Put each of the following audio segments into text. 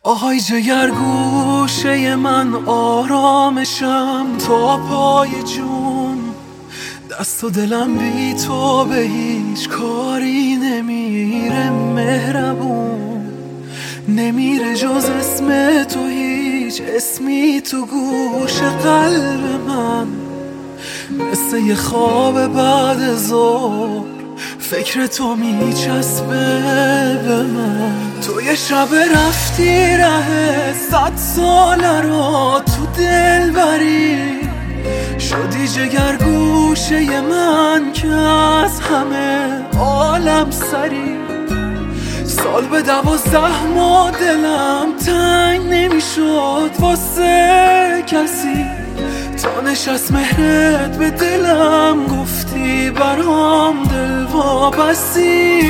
آهای جگر گوشه من آرامشم تا پای جون، دست و دلم بی تو به هیچ کاری نمیره، مهربون نمیره جز اسم تو، هیچ اسمی تو گوش قلب من، مثل یه خواب بعد ظهر فکر تو میچسبه به من. تو یه شب رفتی ره 100 ساله رو تو دل بری، شدی جگر گوشه من که از همه عالم سری. سال به 12 ماه دلم تنگ نمیشد واسه کسی، تا نشست مهرت به دلم گفتی برام دل وابستی.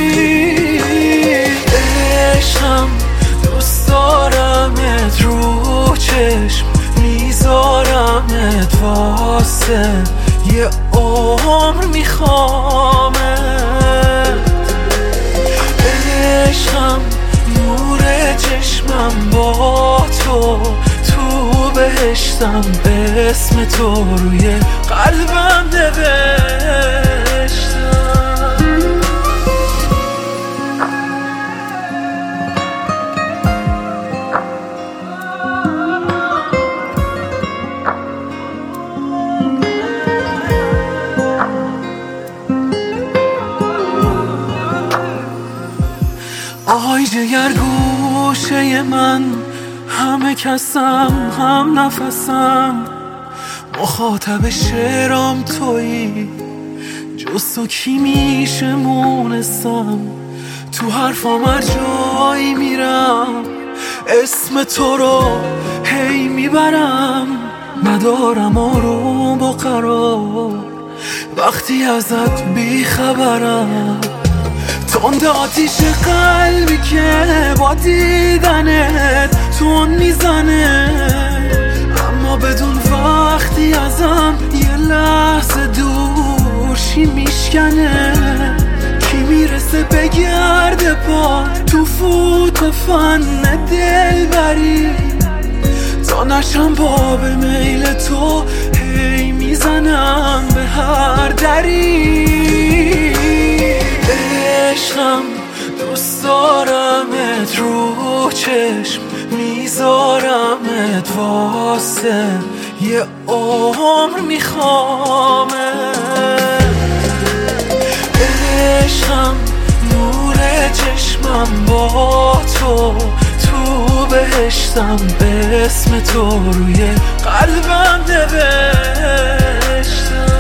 عشقم دوست دارمت، رو چشم میذارمت، واسه یه عمر میخوامت. عشقم نور چشمم با تو بهشتم، اسم تو روی قلبم نوشتم. آهای جگر گوشه من، همه کسم هم نفسم، مخاطب شعرام تویی، جز تو کی میشه مونسم. تو حرفام هر جایی میرم اسم تو رو هی میبرم، ندارم آروم و قرار وقتی ازت بیخبرم. تند آتیش قلبی که با دیدنت تون میزنه، اما بدون وقتی ازم یه لحظه دورشی میشکنه. کی میرسه بگرده پا تو فوت فن دل بری، تا نشم باب میل تو هی میزنم به هر دری. عشقم دوست دارمت، رو چشم میذارمت، واسه یه عمر میخوامت. عشقم نور چشمم با تو بهشتم، اسم تو روی قلبم نوشتم.